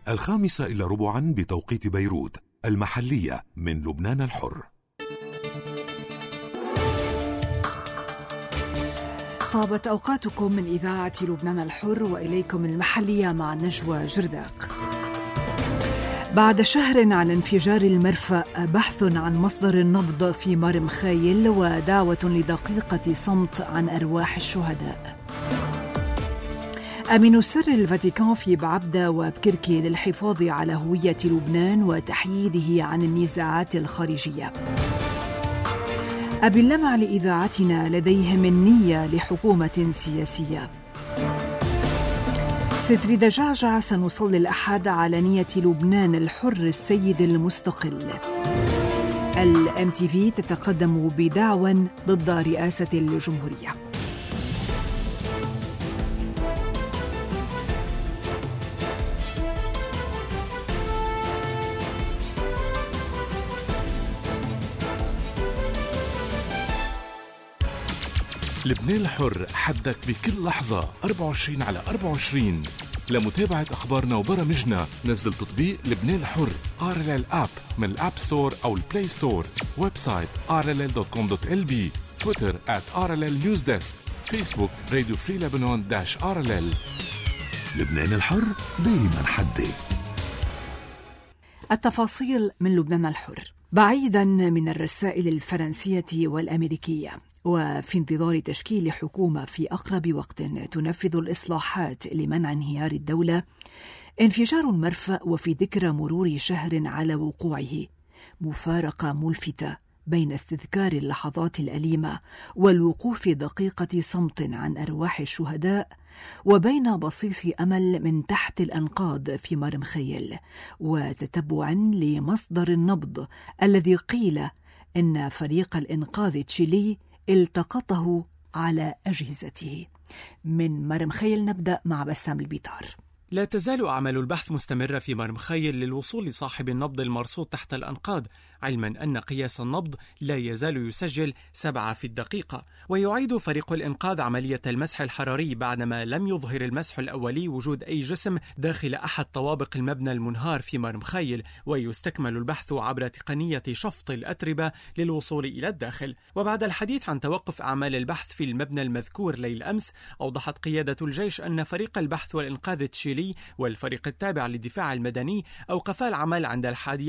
5:15 بتوقيت بيروت المحلية من لبنان الحر. طابت أوقاتكم من إذاعة لبنان الحر، وإليكم المحلية مع نجوى جرداق. بعد شهر على انفجار المرفأ، بحث عن مصدر النبض في مرمخيل ودعوة لدقيقة صمت عن أرواح الشهداء. أمين سر الفاتيكان في بعبدة وبكركي للحفاظ على هوية لبنان وتحييده عن النزاعات الخارجية. أبي اللمع لإذاعتنا لديهم النية لحكومة سياسية. ستر دجاجة سنصلي الأحد على نية لبنان الحر السيد المستقل. الMTV تتقدم بدعوى ضد رئاسة الجمهورية. لبنان الحر، حدك بكل لحظة 24/24. لمتابعة أخبارنا وبرامجنا نزل تطبيق لبنان الحر RLL App من الأب ستور أو البلاي ستور. ويب سايت rll.com.lb. تويتر @RLL News Desk. فيسبوك راديو فري لبنان -RLL. لبنان الحر دايما حدي. التفاصيل من لبنان الحر. بعيدا من الرسائل الفرنسية والأمريكية، وفي انتظار تشكيل حكومة في أقرب وقت تنفذ الإصلاحات لمنع انهيار الدولة، انفجار مرفأ وفي ذكرى مرور شهر على وقوعه، مفارقة ملفتة بين استذكار اللحظات الأليمة والوقوف دقيقة صمت عن أرواح الشهداء، وبين بصيص أمل من تحت الأنقاض في مرمخيل، وتتبع لمصدر النبض الذي قيل إن فريق الإنقاذ تشيلي التقطه على أجهزته. من مرمخيل نبدأ مع بسام البيطار. لا تزال أعمال البحث مستمرة في مرمخيل للوصول لصاحب النبض المرصود تحت الأنقاض، علما أن قياس النبض لا يزال يسجل 7 في الدقيقة. ويعيد فريق الإنقاذ عملية المسح الحراري بعدما لم يظهر المسح الأولي وجود أي جسم داخل أحد طوابق المبنى المنهار في مرمخيل، ويستكمل البحث عبر تقنية شفط الأتربة للوصول إلى الداخل. وبعد الحديث عن توقف أعمال البحث في المبنى المذكور ليل أمس، أوضحت قيادة الجيش أن فريق البحث والإنقاذ تشيلي والفريق التابع للدفاع المدني أوقفا العمل عند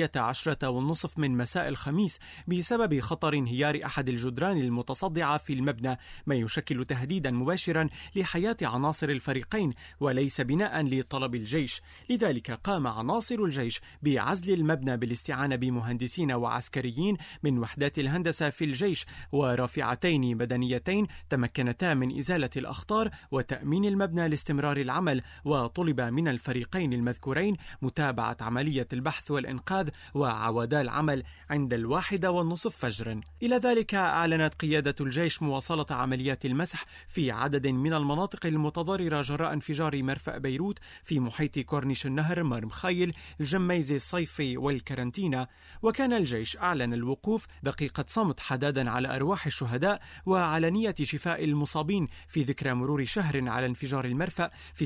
11:30 من مساء الخميس بسبب خطر انهيار أحد الجدران المتصدعة في المبنى، ما يشكل تهديدا مباشرا لحياة عناصر الفريقين وليس بناء لطلب الجيش. لذلك قام عناصر الجيش بعزل المبنى بالاستعانة بمهندسين وعسكريين من وحدات الهندسة في الجيش ورافعتين مدنيتين تمكنتا من إزالة الأخطار وتأمين المبنى لاستمرار العمل. وطلب من الفريقين المذكورين متابعة عملية البحث والإنقاذ وعودا العمل عند 1:30 فجرا. إلى ذلك أعلنت قيادة الجيش مواصلة عمليات المسح في عدد من المناطق المتضررة جراء انفجار مرفأ بيروت في محيط كورنيش النهر، مرمخيل، الجميزة، الصيفي والكرنتينا. وكان الجيش أعلن الوقوف دقيقة صمت حدادا على أرواح الشهداء وعلى نية شفاء المصابين في ذكرى مرور شهر على انفجار المرفأ في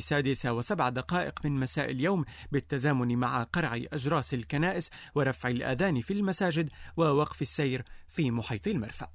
6:07 من مساء اليوم، بالتزامن مع قرع أجراس الكنائس ورفع الآذان في المساجد ووقف السير في محيط المرفأ.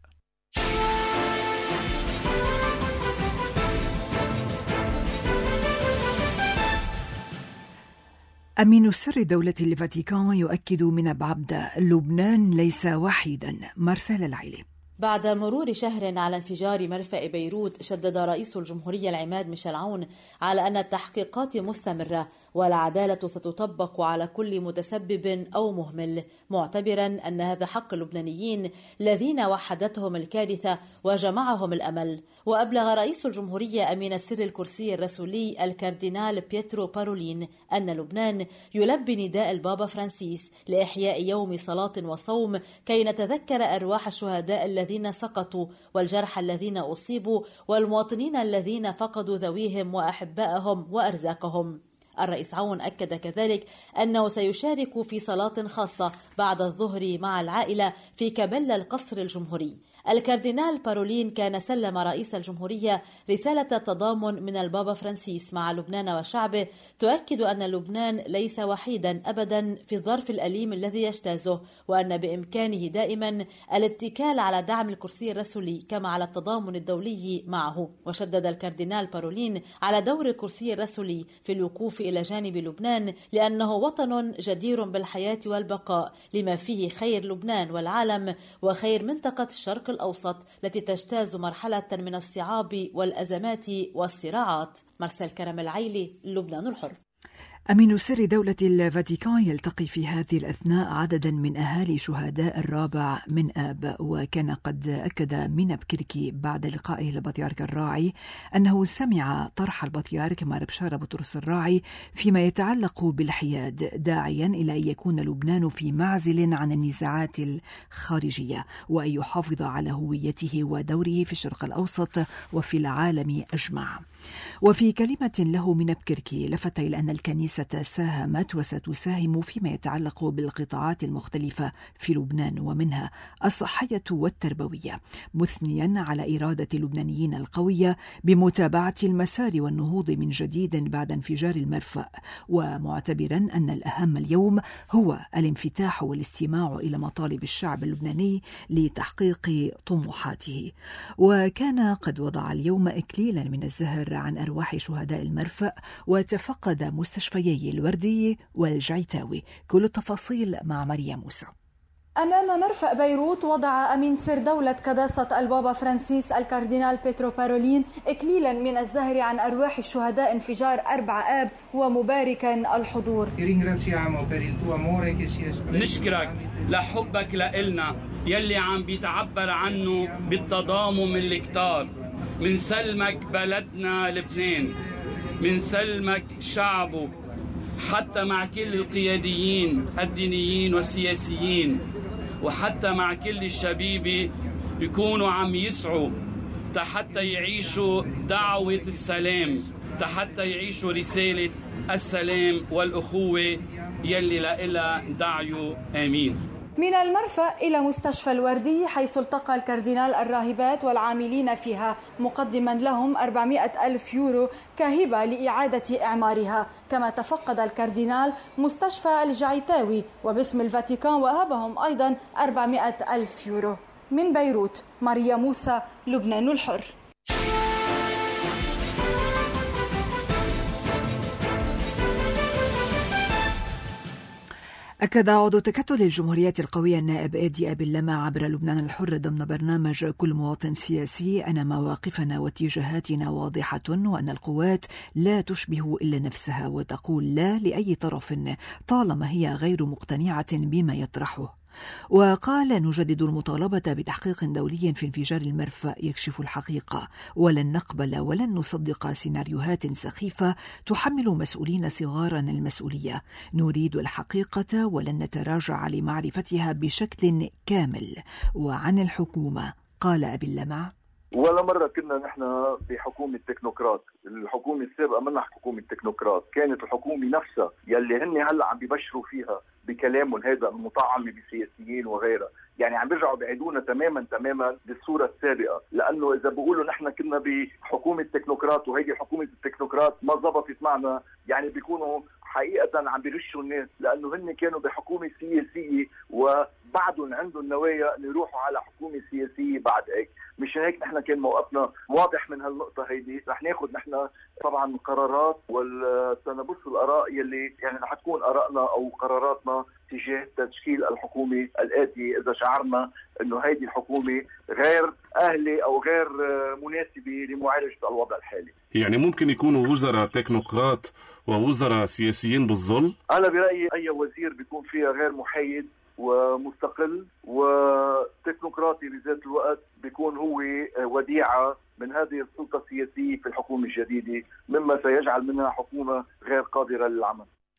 أمين سر دولة الفاتيكان يؤكد من بعبدة لبنان ليس وحيدا. مارسيل العيلي. بعد مرور شهر على انفجار مرفأ بيروت، شدد رئيس الجمهورية العماد ميشيل عون على أن التحقيقات مستمرة والعدالة ستطبق على كل متسبب أو مهمل، معتبرا أن هذا حق اللبنانيين الذين وحدتهم الكارثة وجمعهم الأمل. وأبلغ رئيس الجمهورية أمين السر الكرسي الرسولي الكاردينال بيترو بارولين أن لبنان يلبي نداء البابا فرانسيس لإحياء يوم صلاة وصوم كي نتذكر أرواح الشهداء الذين سقطوا والجرحى الذين أصيبوا والمواطنين الذين فقدوا ذويهم وأحبائهم وأرزاقهم. الرئيس عون أكد كذلك أنه سيشارك في صلاة خاصة بعد الظهر مع العائلة في كابيلا القصر الجمهوري. الكاردينال بارولين كان سلم رئيس الجمهورية رسالة تضامن من البابا فرانسيس مع لبنان وشعبه تؤكد أن لبنان ليس وحيدا أبدا في الظرف الأليم الذي يجتازه، وأن بإمكانه دائما الاتكال على دعم الكرسي الرسولي كما على التضامن الدولي معه. وشدد الكاردينال بارولين على دور الكرسي الرسولي في الوقوف إلى جانب لبنان لأنه وطن جدير بالحياة والبقاء لما فيه خير لبنان والعالم وخير منطقة الشرق الأوسط التي تجتاز مرحلة من الصعاب والأزمات والصراعات. مرسل كرم العيلي، لبنان الحر. أمين سر دولة الفاتيكان يلتقي في هذه الأثناء عددا من أهالي شهداء الرابع من آب، وكان قد أكد مينا بكركي بعد لقائه البطريرك الراعي أنه سمع طرح البطريرك مار بشارة بطرس الراعي فيما يتعلق بالحياد، داعيا إلى أن يكون لبنان في معزل عن النزاعات الخارجية وأن يحافظ على هويته ودوره في الشرق الأوسط وفي العالم أجمع. وفي كلمة له من بكركي لفت إلى أن الكنيسة ساهمت وستساهم فيما يتعلق بالقطاعات المختلفة في لبنان ومنها الصحية والتربوية، مثنيا على إرادة اللبنانيين القوية بمتابعة المسار والنهوض من جديد بعد انفجار المرفأ، ومعتبرا أن الأهم اليوم هو الانفتاح والاستماع إلى مطالب الشعب اللبناني لتحقيق طموحاته. وكان قد وضع اليوم إكليلا من الزهر عن أرواح شهداء المرفأ وتفقد مستشفيي الوردي والجعيتاوي. كل التفاصيل مع مريم موسى. أمام مرفأ بيروت وضع أمين سر دولة قداسة البابا فرانسيس الكاردينال بيترو بارولين إكليلا من الزهر عن أرواح شهداء انفجار 4 آب ومباركا الحضور. نشكرك لحبك لإلنا يلي عم بيتعبر عنه بالتضامن الكتار، من سلمك بلدنا لبنان، من سلمك شعبه، حتى مع كل القياديين الدينيين والسياسيين، وحتى مع كل الشبيبة يكونوا عم يسعوا حتى يعيشوا دعوة السلام، حتى يعيشوا رسالة السلام والأخوة يلي لإلها دعيوا. آمين. من المرفأ إلى مستشفى الوردي حيث التقى الكاردينال الراهبات والعاملين فيها مقدما لهم 400,000 يورو كهبة لإعادة إعمارها، كما تفقد الكاردينال مستشفى الجعيتاوي وباسم الفاتيكان وهبهم أيضا 400,000 يورو. من بيروت، ماريا موسى، لبنان الحر. أكد عضو تكتل الجمهورية القوية النائب آدي أبي اللمع عبر لبنان الحر ضمن برنامج كل مواطن سياسي أن مواقفنا واتجاهاتنا واضحة، وأن القوات لا تشبه إلا نفسها وتقول لا لأي طرف طالما هي غير مقتنعة بما يطرحه. وقال نجدد المطالبة بتحقيق دولي في انفجار المرفأ يكشف الحقيقة، ولن نقبل ولن نصدق سيناريوهات سخيفة تحمل مسؤولين صغارا المسؤولية. نريد الحقيقة ولن نتراجع لمعرفتها بشكل كامل. وعن الحكومة قال أبي اللمع: ولا مرة كنا نحن بحكومة تكنوقراط، الحكومة السابقة منها حكومة تكنوقراط، كانت الحكومة نفسها يلي هن هلأ عم بيبشروا فيها بكلامهم هذا المطعم بسياسيين وغيرها، يعني عم بيرجعوا بعيدونا تماما بالصورة السابقة، لأنه إذا بيقولوا نحن كنا بحكومة تكنوقراط وهيدي حكومة التكنوقراط ما ضبطت معنا، يعني بيكونوا حقيقة عم بيغشوا الناس، لأنه هن كانوا بحكومة سياسية وبعدهم عندهم نوايا أن يروحوا على حكومة سياسية بعد هيك. مش هيك نحن كان موقفنا واضح من هالنقطة هيدي. رح ناخد نحن طبعا قرارات وسنبث الآراء يلي يعني رح تكون آرائنا أو قراراتنا تجاه تشكيل الحكومة الآتية إذا شعرنا أنه هيدي الحكومة غير أهلة أو غير مناسبة لمعالجة الوضع الحالي. يعني ممكن يكونوا وزراء تكنوقراط ووزراء سياسيين بالظل؟ أنا برأيي أي وزير بيكون فيها غير محايد ومستقل وتكنوقراطي بذات الوقت بيكون هو وديعة من هذه السلطة السياسية في الحكومة الجديدة، مما سيجعل منها حكومة غير قادرة للعمل.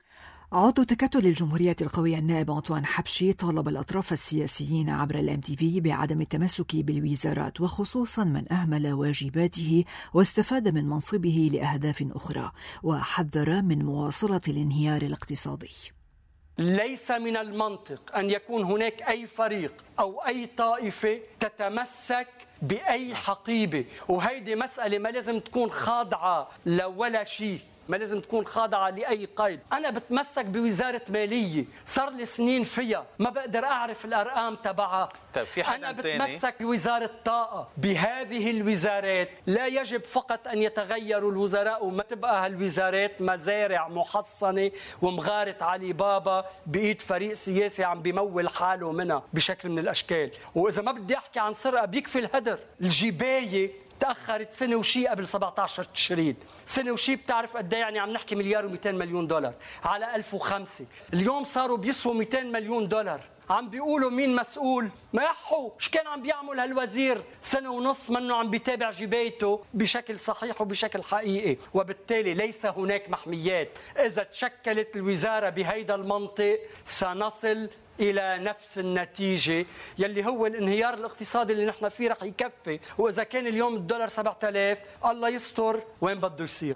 عضو تكتل الجمهورية القوية النائب أنطوان حبشي طالب الأطراف السياسيين عبر الMTV بعدم التمسك بالوزارات، وخصوصا من أهمل واجباته واستفاد من منصبه لأهداف أخرى، وحذر من مواصلة الانهيار الاقتصادي. ليس من المنطق أن يكون هناك أي فريق أو أي طائفة تتمسك بأي حقيبة، وهيدي مسألة ما لازم تكون خاضعة لولا شيء، ما لازم تكون خاضعة لأي قيد. أنا بتمسك بوزارة مالية صار لي سنين فيها، ما بقدر أعرف الأرقام تبعها. أنا بتمسك بوزارة طاقة. بهذه الوزارات لا يجب فقط أن يتغيروا الوزراء وما تبقى هالوزارات مزارع محصنة ومغارة علي بابا بإيد فريق سياسي عم بيمول حاله منها بشكل من الأشكال. وإذا ما بدي أحكي عن سرقة بيكفي الهدر. الجباية تأخرت سنة وشي قبل 17 تشرين، سنة وشي بتعرف قد ايه يعني؟ عم نحكي $1,200 مليون على 1005. اليوم صاروا بيسووا $200 مليون. عم بيقولوا مين مسؤول؟ ما يحوا ايش كان عم بيعمل هالوزير سنة ونص منه عم بيتابع جبايته بشكل صحيح وبشكل حقيقي. وبالتالي ليس هناك محميات. إذا تشكلت الوزارة بهيدا المنطق سنصل إلى نفس النتيجة يلي هو الانهيار الاقتصادي اللي نحن فيه رح يكفي. وإذا كان اليوم الدولار 7000 الله يستر وين بده يصير.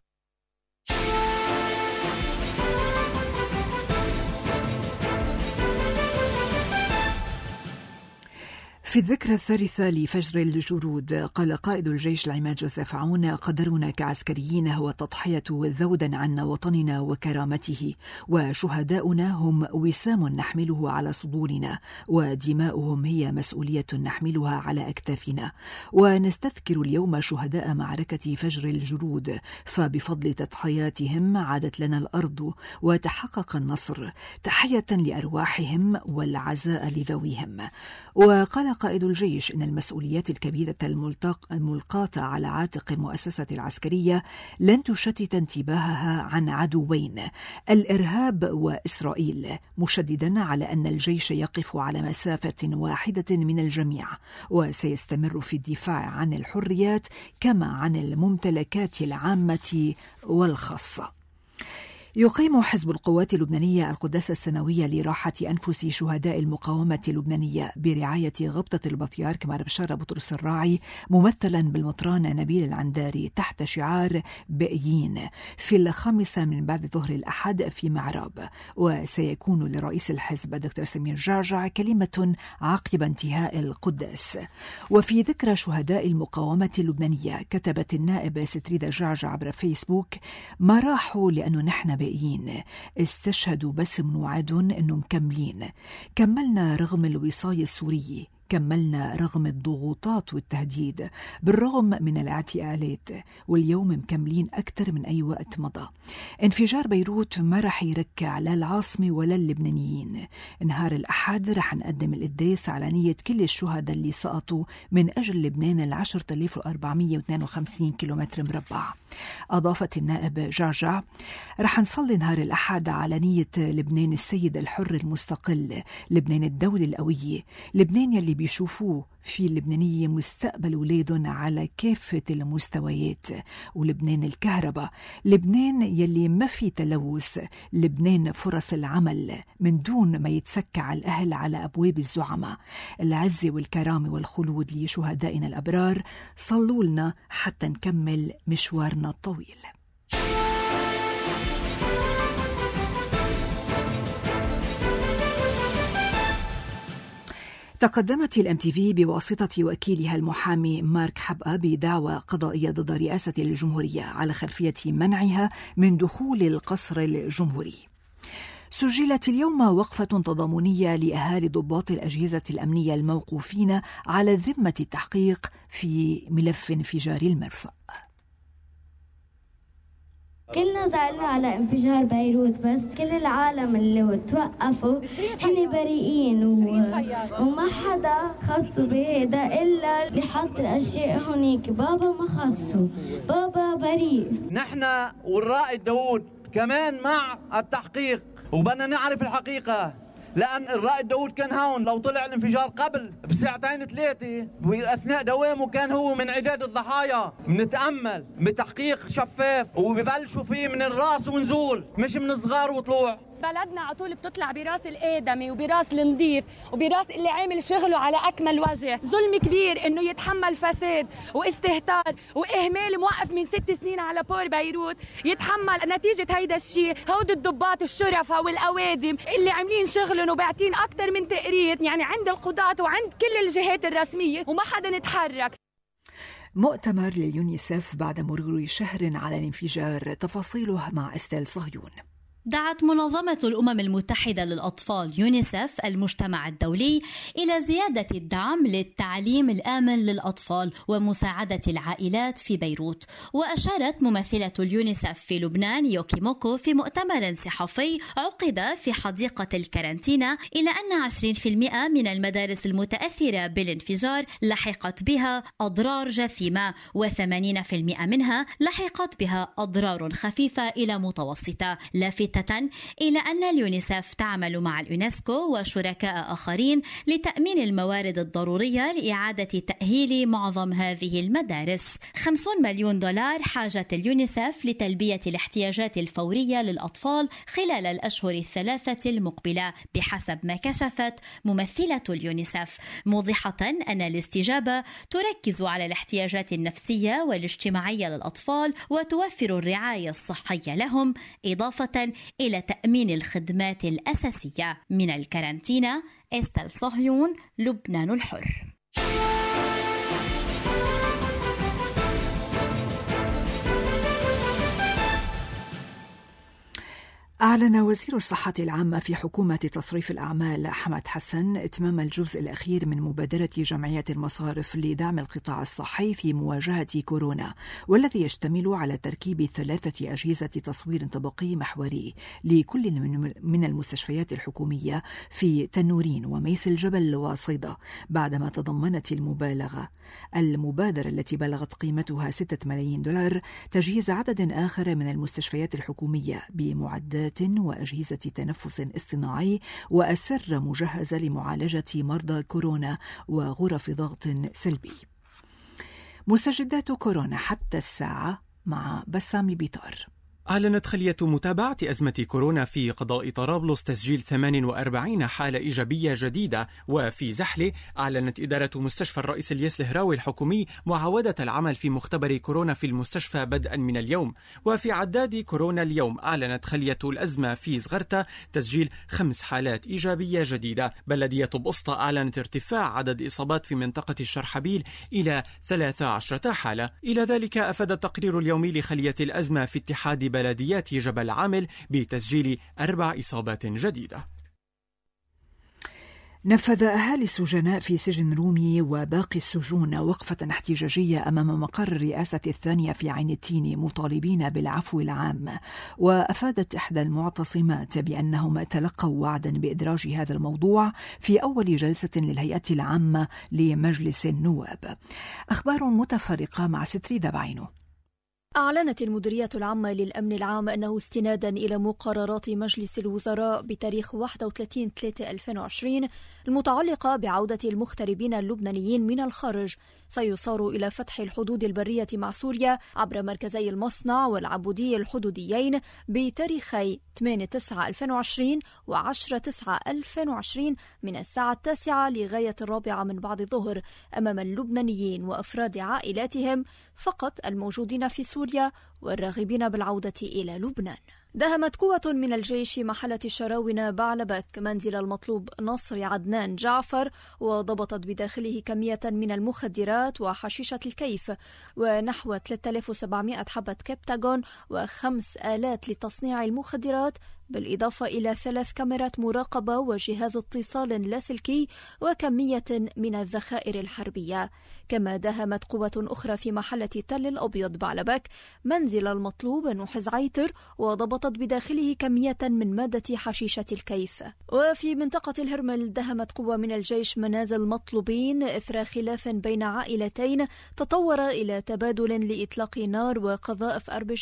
في الذكرى الثالثة لفجر الجرود قال قائد الجيش العماد جوزيف عون: قدرنا كعسكريين هو التضحية والذود عن وطننا وكرامته، وشهداؤنا هم وسام نحمله على صدورنا، ودماؤهم هي مسؤولية نحملها على أكتافنا. ونستذكر اليوم شهداء معركة فجر الجرود، فبفضل تضحياتهم عادت لنا الأرض وتحقق النصر. تحية لأرواحهم والعزاء لذويهم. وقال قائد الجيش إن المسؤوليات الكبيرة الملقاة على عاتق المؤسسة العسكرية لن تشتت انتباهها عن عدوين: الإرهاب وإسرائيل، مشددا على أن الجيش يقف على مسافة واحدة من الجميع، وسيستمر في الدفاع عن الحريات كما عن الممتلكات العامة والخاصة. يقيم حزب القوات اللبنانية القداسة السنوية لراحة أنفس شهداء المقاومة اللبنانية برعاية غبطة البطيارك مار بشار بطرس الراعي ممثلا بالمطران نبيل العنداري تحت شعار بقيين في 5 من بعد ظهر الأحد في معراب. وسيكون لرئيس الحزب دكتور سمير جعجع كلمة عقب انتهاء القداس. وفي ذكرى شهداء المقاومة اللبنانية كتبت النائبة ستريدة جعجع عبر فيسبوك: ما راحوا لأنه نحن استشهدوا بس منوعدوا انه مكملين. كملنا رغم الوصاية السوري، كملنا رغم الضغوطات والتهديد، بالرغم من الاعتقالات، واليوم مكملين أكثر من أي وقت مضى. انفجار بيروت ما رح يركع لا العاصمة ولا اللبنانيين. نهار الأحد رح نقدم القداس على نية كل الشهداء اللي سقطوا من أجل لبنان 10,452 كيلومتر مربع. أضافت النائب جعجع: رح نصلي نهار الأحد على نية لبنان السيد الحر المستقل، لبنان الدولة القوية، لبنان يلي بيشوفوه في اللبنانية مستقبل ولادهم على كافة المستويات، ولبنان الكهرباء، لبنان يلي ما في تلوث، لبنان فرص العمل من دون ما يتسكع الأهل على أبواب الزعماء. العزة والكرامة والخلود لشهدائنا الأبرار. صلوا لنا حتى نكمل مشوارنا الطويل. تقدمت الMTV بواسطة وكيلها المحامي مارك حبقى بدعوى قضائية ضد رئاسة الجمهورية على خلفية منعها من دخول القصر الجمهوري. سجلت اليوم وقفة تضامنية لأهالي ضباط الأجهزة الأمنية الموقوفين على ذمة التحقيق في ملف انفجار المرفأ. كلنا زعلنا على انفجار بيروت، بس كل العالم اللي توقفوا هن بريئين وما حدا خصوا بهذا إلا اللي حط الأشياء هنيك. بابا ما خصوا، بابا بريء. نحن والرائد داود كمان مع التحقيق وبدنا نعرف الحقيقة، لأن الرائد داود كان هون. لو طلع الانفجار قبل بساعتين 3 وأثناء دوامه كان هو من عداد الضحايا. بنتأمل بتحقيق شفاف وبيبلشوا فيه من الراس ونزول، مش من صغار وطلوع. بلدنا على طول بتطلع براس الآدمي وبراس النظيف وبراس اللي عامل شغله على أكمل وجه. ظلم كبير إنه يتحمل فساد واستهتار وإهمال موقف من 6 سنين على بور بيروت، يتحمل نتيجة هيدا الشيء هود الضباط الشرفاء والأوادم اللي عاملين شغلهم وباعتين أكثر من تقرير يعني عند القضاة وعند كل الجهات الرسمية وما حدا نتحرك. مؤتمر لليونيسف بعد مرور شهر على الانفجار، تفاصيله مع استيل صهيون. دعت منظمة الأمم المتحدة للأطفال يونيسف المجتمع الدولي إلى زيادة الدعم للتعليم الآمن للأطفال ومساعدة العائلات في بيروت. وأشارت ممثلة اليونيسف في لبنان يوكي موكو في مؤتمر صحفي عقد في حديقة الكارنتينا إلى أن 20% من المدارس المتأثرة بالانفجار لحقت بها أضرار جثيمة، و80% منها لحقت بها أضرار خفيفة إلى متوسطة، لافتة إلى أن اليونيسف تعمل مع اليونسكو وشركاء آخرين لتأمين الموارد الضرورية لإعادة تأهيل معظم هذه المدارس. 50 مليون دولار حاجة اليونيسف لتلبية الاحتياجات الفورية للأطفال خلال الأشهر الثلاثة المقبلة بحسب ما كشفت ممثلة اليونيسف، موضحة أن الاستجابة تركز على الاحتياجات النفسية والاجتماعية للأطفال وتوفر الرعاية الصحية لهم، إضافة إلى تأمين الخدمات الأساسية. من الكارنتينا استيل صهيون، لبنان الحر. أعلن وزير الصحة العامة في حكومة تصريف الأعمال حمد حسن إتمام الجزء الأخير من مبادرة جمعية المصارف لدعم القطاع الصحي في مواجهة كورونا، والذي يشتمل على تركيب 3 أجهزة تصوير طبقي محوري لكل من المستشفيات الحكومية في تنورين وميس الجبل وصيدا، بعدما تضمنت المبادرة التي بلغت قيمتها 6 ملايين دولار تجهيز عدد آخر من المستشفيات الحكومية بمعدات وأجهزة تنفس اصطناعي وأسر مجهزة لمعالجة مرضى كورونا وغرف ضغط سلبي. مستجدات كورونا حتى الساعة مع بسام البيطار. أعلنت خلية متابعة أزمة كورونا في قضاء طرابلس تسجيل 48 حالة إيجابية جديدة. وفي زحلة أعلنت إدارة مستشفى الرئيس الياس الهراوي الحكومي معاودة العمل في مختبر كورونا في المستشفى بدءا من اليوم. وفي عداد كورونا اليوم أعلنت خلية الأزمة في زغرتا تسجيل 5 حالات إيجابية جديدة. بلدية بقسطة أعلنت ارتفاع عدد إصابات في منطقة الشرحبيل إلى 13 حالة. إلى ذلك أفاد التقرير اليومي لخلية الأزمة في اتحاد بلديات جبل عامل بتسجيل 4 إصابات جديدة. نفذ أهالي السجناء في سجن رومي وباقي السجون وقفة احتجاجية أمام مقر الرئاسة الثانية في عين التين مطالبين بالعفو العام. وأفادت إحدى المعتصمات بأنهم تلقوا وعدا بإدراج هذا الموضوع في أول جلسة للهيئة العامة لمجلس النواب. أخبار متفرقة مع ستريدة بعينه. أعلنت المديرية العامة للأمن العام أنه استنادا إلى مقررات مجلس الوزراء بتاريخ 31/3/2020 المتعلقة بعودة المغتربين اللبنانيين من الخارج سيصار إلى فتح الحدود البرية مع سوريا عبر مركزي المصنع والعبودية الحدوديين بتاريخي 8/9/2020 و10/9/2020 من الساعة 9 لغاية 4 من بعد الظهر أمام اللبنانيين وأفراد عائلاتهم فقط الموجودين في سوريا والراغبين بالعودة إلى لبنان. داهمت قوة من الجيش محلة الشراونة بعلبك منزل المطلوب نصر عدنان جعفر وضبطت بداخله كمية من المخدرات وحشيشة الكيف ونحو 3700 حبة كبتاغون و5 آلات لتصنيع المخدرات، بالإضافة إلى 3 كاميرات مراقبة وجهاز اتصال لاسلكي وكمية من الذخائر الحربية. كما داهمت قوة أخرى في محلة تل الأبيض بعلبك منزل المطلوب نحز عيتر وضبطت بداخله كمية من مادة حشيشة الكيف. وفي منطقة الهرمل داهمت قوة من الجيش منازل مطلوبين إثر خلاف بين عائلتين تطور إلى تبادل لإطلاق نار وقذائف RPG.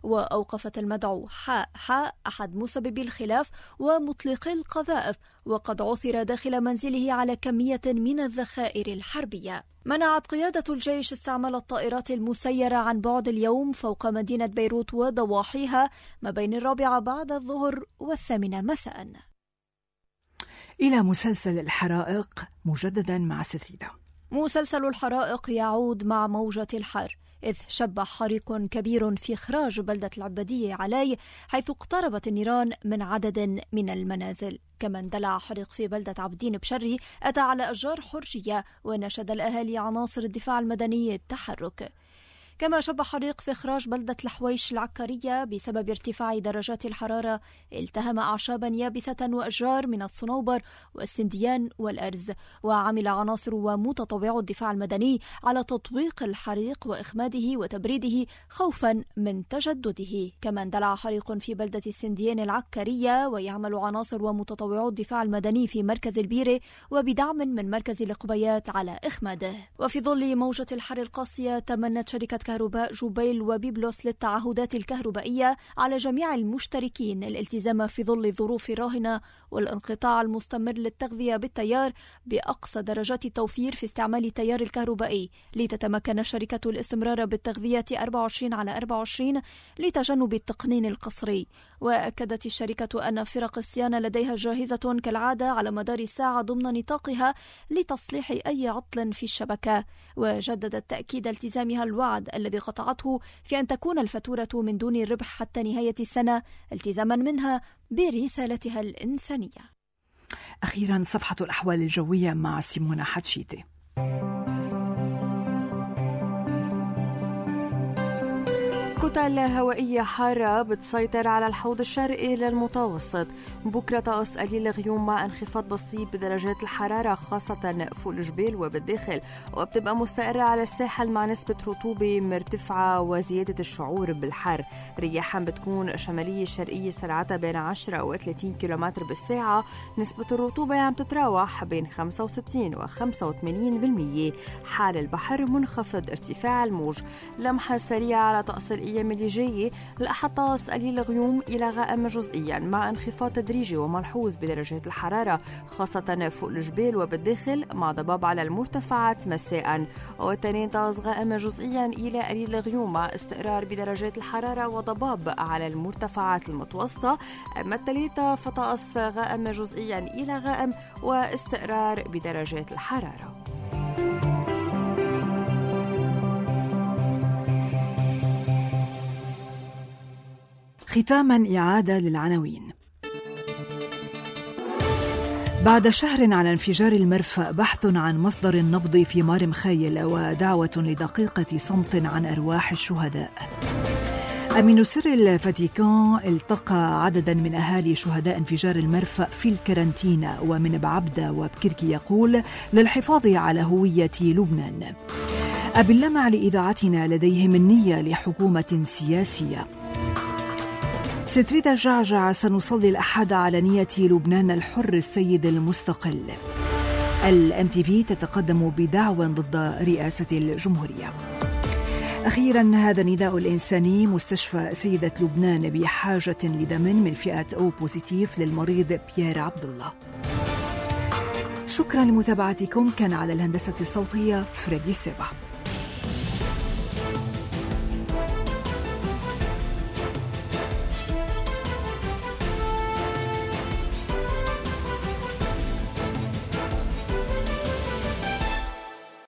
وأوقفت المدعو حاء أحد مسببي الخلاف ومطلقي القذائف، وقد عثر داخل منزله على كمية من الذخائر الحربية. منعت قيادة الجيش استعمال الطائرات المسيرة عن بعد اليوم فوق مدينة بيروت وضواحيها ما بين 4 بعد الظهر و8 مساء. إلى مسلسل الحرائق مجددا مع ستريدة. مسلسل الحرائق يعود مع موجة الحر، إذ شب حريق كبير في إخراج بلدة العبادية علي، حيث اقتربت النيران من عدد من المنازل. كما اندلع حريق في بلدة عابدين بشري أتى على أشجار حرجية، ونشد الأهالي عناصر الدفاع المدني التحرك. كما شب حريق في إخراج بلدة الحويش العكارية بسبب ارتفاع درجات الحرارة التهم أعشابا يابسة وأشجار من الصنوبر والسنديان والأرز. وعمل عناصر ومتطوعو الدفاع المدني على تطويق الحريق وإخماده وتبريده خوفا من تجدده. كما اندلع حريق في بلدة السنديان العكارية، ويعمل عناصر ومتطوعو الدفاع المدني في مركز البيرة وبدعم من مركز القبيات على إخماده. وفي ظل موجة الحر القاسية، تمنت شركة كهرباء جوبيل وبيبلوس للتعهدات الكهربائية على جميع المشتركين الالتزام في ظل الظروف الراهنة والانقطاع المستمر للتغذية بالتيار بأقصى درجات التوفير في استعمال التيار الكهربائي، لتتمكن الشركة الاستمرار بالتغذية 24/24 لتجنب التقنين القصري. وأكدت الشركة أن فرق الصيانة لديها جاهزة كالعادة على مدار الساعة ضمن نطاقها لتصليح أي عطل في الشبكة. وجددت تأكيد التزامها الوعد الذي قطعته في أن تكون الفاتورة من دون الربح حتى نهاية السنة، التزاما منها برسالتها الإنسانية. أخيرا صفحة الأحوال الجوية مع سيمونا حتشيتي. كتل هوائية حارة بتسيطر على الحوض الشرقي للمتوسط. بكرة طقس قليل غيوم مع انخفاض بسيط بدرجات الحرارة خاصة فوق الجبال وبالداخل، وبتبقى مستقرة على الساحل مع نسبة رطوبة مرتفعة وزيادة الشعور بالحر. رياحا بتكون شمالية شرقية سرعتها بين 10 و 30 كيلومتر بالساعة. نسبة الرطوبة عم تتراوح بين 65 و 85%. حال البحر منخفض ارتفاع الموج. لمحة سريعة على طقس الأيام اللي جاية. الأحد طقس قليل غيوم إلى غائم جزئيا مع انخفاض تدريجي وملحوظ بدرجات الحرارة خاصة فوق الجبال وبالداخل مع ضباب على المرتفعات مساء. والتنين طقس غائم جزئيا إلى قليل غيوم مع استقرار بدرجات الحرارة وضباب على المرتفعات المتوسطة. أما الثلاثة فطقس غائم جزئيا إلى غائم واستقرار بدرجات الحرارة. ختاما إعادة للعناوين. بعد شهر على انفجار المرفأ، بحث عن مصدر النبض في مار مخيل ودعوة لدقيقة صمت عن أرواح الشهداء. أمين سر الفاتيكان التقى عددا من أهالي شهداء انفجار المرفأ في الكارنتينا ومن بعبدة وبكركي، يقول للحفاظ على هوية لبنان. أبي اللمع لإذاعتنا لديهم النية لحكومة سياسية. ستريدة جعجع سنصلي الأحد على نية لبنان الحر السيد المستقل. الMTV تتقدم بدعوى ضد رئاسة الجمهورية. أخيرا هذا النداء الإنساني. مستشفى سيدة لبنان بحاجة لدم من فئة أو بوزيتيف للمريض بيير عبد الله. شكرا لمتابعتكم. كان على الهندسة الصوتية فريدي سيبا.